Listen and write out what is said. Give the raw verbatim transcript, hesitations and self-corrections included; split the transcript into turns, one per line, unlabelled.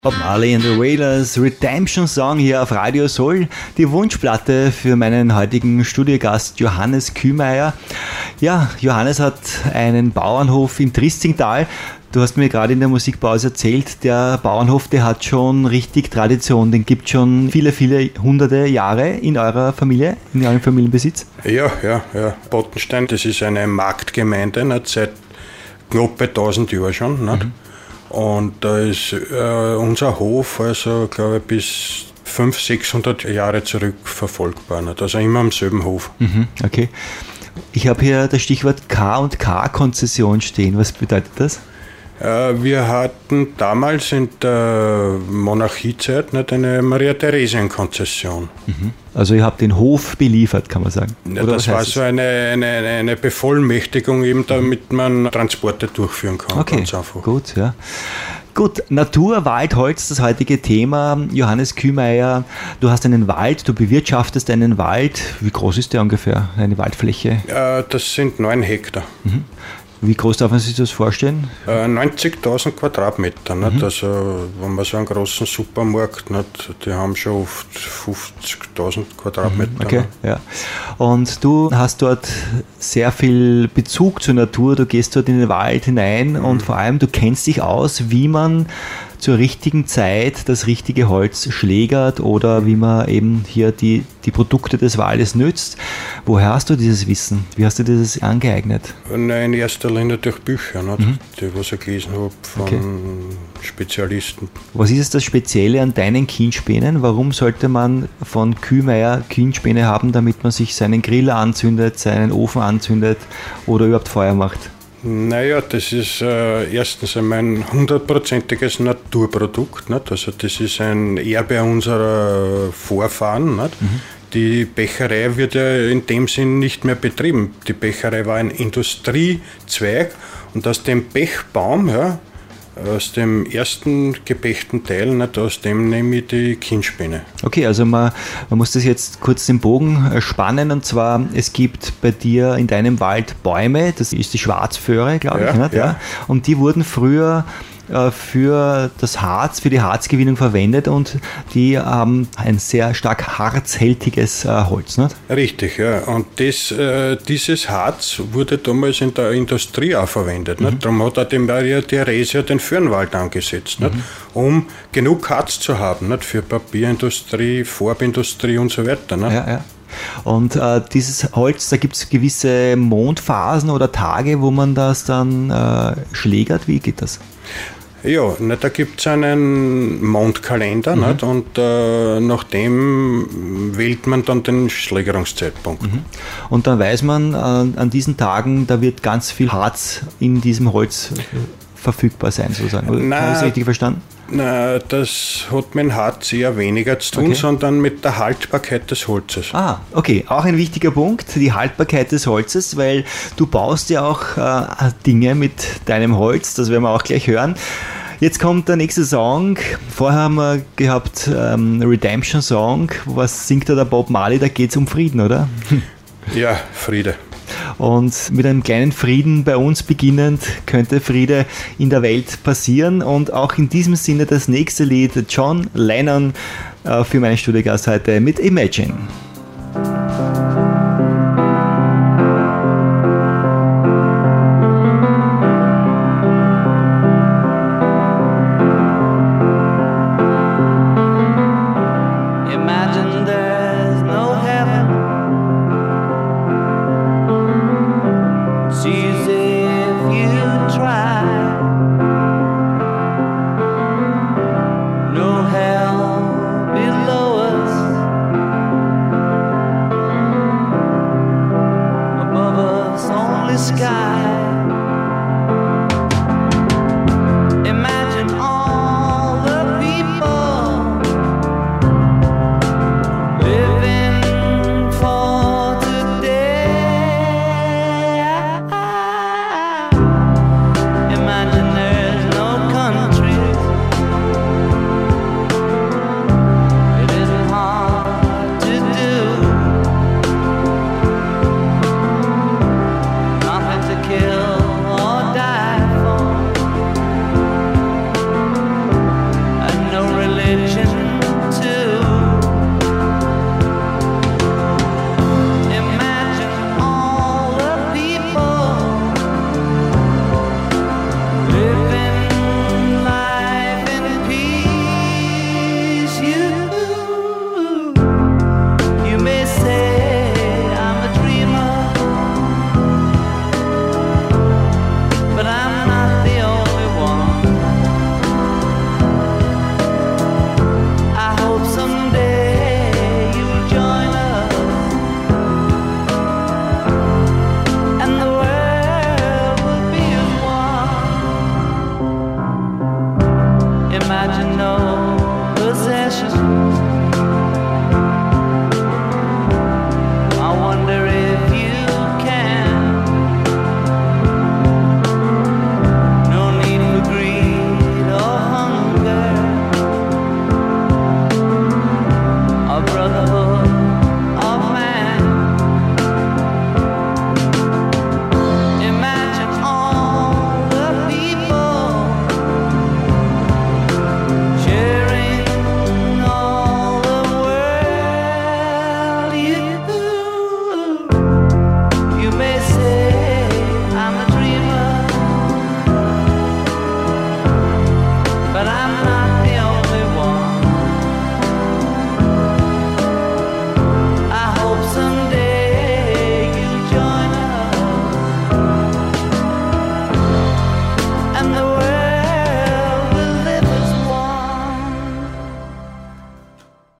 Bob Marley and the Wailers, Redemption Song hier auf Radio Soul, die Wunschplatte für meinen heutigen Studiogast Johannes Kühmeier. Ja, Johannes hat einen Bauernhof im Tristingtal. Du hast mir gerade in der Musikpause erzählt, der Bauernhof, der hat schon richtig Tradition, den gibt es schon viele, viele hunderte Jahre in eurer Familie, in eurem Familienbesitz.
Ja, ja, ja. Bottenstein, das ist eine Marktgemeinde, nicht, seit knapp tausend Jahren schon. Nicht? Mhm. Und da ist äh, unser Hof, also glaube ich, bis fünfhundert, sechshundert Jahre zurück verfolgbar. Nicht? Also immer am selben Hof.
Mhm, okay. Ich habe hier das Stichwort K und K-Konzession stehen. Was bedeutet das?
Äh, wir hatten damals in der Monarchiezeit nicht eine Maria-Theresien-Konzession.
Mhm. Also ihr habt den Hof beliefert, kann man sagen.
Ja, das war so eine, eine, eine Bevollmächtigung, eben damit man Transporte durchführen kann.
Okay,
ganz einfach.
Gut, ja. Gut, Natur, Wald, Holz, das heutige Thema. Johannes Kühmeier, du hast einen Wald, du bewirtschaftest einen Wald. Wie groß ist der ungefähr, eine Waldfläche?
Äh, das sind neun Hektar.
Mhm. Wie groß darf man sich das vorstellen?
Äh, neunzigtausend Quadratmeter. Mhm. Nicht? Also, wenn man so einen großen Supermarkt, nicht? Die haben schon oft fünfzigtausend Quadratmeter.
Mhm, okay, ja. Und du hast dort sehr viel Bezug zur Natur, du gehst dort in den Wald hinein mhm. und vor allem du kennst dich aus, wie man zur richtigen Zeit das richtige Holz schlägert oder wie man eben hier die, die Produkte des Waldes nützt. Woher hast du dieses Wissen? Wie hast du dieses angeeignet?
In erster Linie durch Bücher, nicht? Mhm. die was ich gelesen habe von okay. Spezialisten.
Was ist das Spezielle an deinen Kienspänen? Warum sollte man von Kühmeier Kienspäne haben, damit man sich seinen Grill anzündet, seinen Ofen anzündet oder überhaupt Feuer macht?
Naja, das ist äh, erstens einmal ein hundertprozentiges Naturprodukt. Nicht? Also das ist ein Erbe unserer Vorfahren. Nicht? Mhm. Die Becherei wird ja in dem Sinn nicht mehr betrieben. Die Becherei war ein Industriezweig und aus dem Pechbaum, ja, aus dem ersten gepächten Teil, nicht, aus dem nehme ich die Kienspäne.
Okay, also man, man muss das jetzt kurz den Bogen spannen, und zwar, es gibt bei dir in deinem Wald Bäume, das ist die Schwarzföhre, glaube ich, ja, nicht? Ja. Ja. Und die wurden früher für das Harz, für die Harzgewinnung verwendet und die haben ein sehr stark harzhältiges äh, Holz, nicht?
Richtig, ja. Und das, äh, dieses Harz wurde damals in der Industrie auch verwendet. Mhm. Nicht? Darum hat auch die Maria Theresia den Föhrenwald angesetzt, nicht? Mhm. Um genug Harz zu haben, nicht? Für Papierindustrie, Farbindustrie und so weiter. Nicht?
Ja, ja. Und äh, dieses Holz, da gibt es gewisse Mondphasen oder Tage, wo man das dann äh, schlägert. Wie geht das?
Ja, ne, da gibt es einen Mondkalender, mhm. nicht? Und äh, nach dem wählt man dann den Schlägerungszeitpunkt. Mhm.
Und dann weiß man, äh, an diesen Tagen, da wird ganz viel Harz in diesem Holz verfügbar sein, sozusagen. Habe ich das richtig verstanden?
Na, das hat mit dem Harz eher weniger zu tun, okay. sondern mit der Haltbarkeit des Holzes.
Ah, okay. Auch ein wichtiger Punkt, die Haltbarkeit des Holzes, weil du baust ja auch äh, Dinge mit deinem Holz, das werden wir auch gleich hören. Jetzt kommt der nächste Song. Vorher haben wir gehabt ähm, Redemption Song. Was singt da der Bob Marley? Da geht es um Frieden, oder?
Ja, Friede.
Und mit einem kleinen Frieden bei uns beginnend könnte Friede in der Welt passieren. Und auch in diesem Sinne das nächste Lied, John Lennon, äh, für meinen Studiogast heute mit Imagine.
No hell below us. possession.